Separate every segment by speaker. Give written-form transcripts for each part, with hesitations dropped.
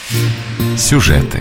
Speaker 1: Сюжеты.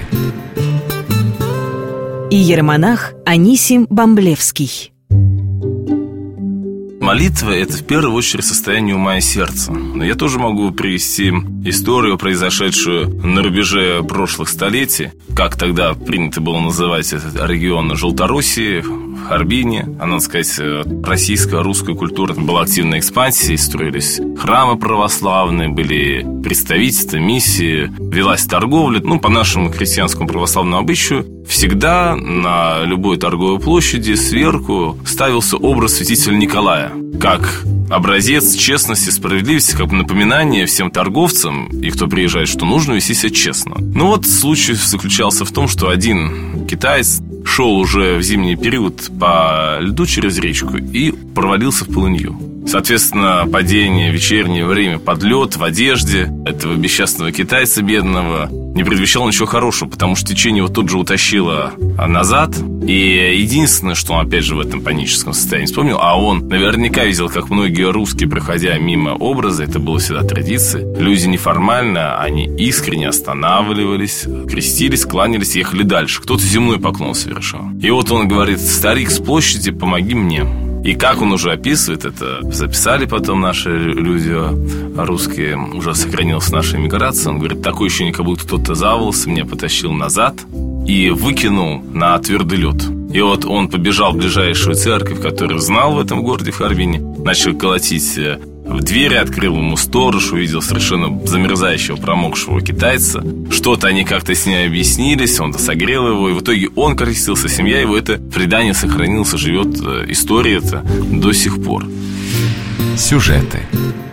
Speaker 2: Иеромонах Анисим Бамблевский.
Speaker 3: Молитва – это в первую очередь состояние ума и сердца. Но я тоже могу привести историю, произошедшую на рубеже прошлых столетий, как тогда принято было называть этот регион Желтороссии, в Харбине. Надо сказать, российская, русская культура была активной экспансией, строились храмы православные, были представительства, миссии, велась торговля. По нашему крестьянскому православному обычаю всегда на любой торговой площади сверху ставился образ святителя Николая, как образец честности, справедливости, как напоминание всем торговцам и кто приезжает, что нужно вести себя честно. Случай заключался в том, что один китаец шел уже в зимний период по льду через речку и провалился в полынью. Соответственно, падение в вечернее время под лед в одежде этого бесчестного китайца бедного не предвещало ничего хорошего, потому что течение его тут же утащило назад. И единственное, что он опять же в этом паническом состоянии вспомнил, а он наверняка видел, как многие русские, проходя мимо образа, это было всегда традицией, люди неформально, они искренне останавливались, крестились, кланялись, ехали дальше. Кто-то земной поклон совершал. И вот он говорит: старик с площади, помоги мне. И как он уже описывает, это записали потом наши люди русские, уже сохранилось в нашей эмиграции. Он говорит: такое ощущение, как будто кто-то за волосы меня потащил назад и выкинул на твердый лед. И вот он побежал в ближайшую церковь, которую знал в этом городе, в Харбине, начал колотить в двери, открыл ему сторож, увидел совершенно замерзающего, промокшего китайца. Что-то они как-то с ней объяснились, он согрел его, и в итоге он крестился, семья его, это предание сохранилось, живет история это до сих пор.
Speaker 1: Сюжеты.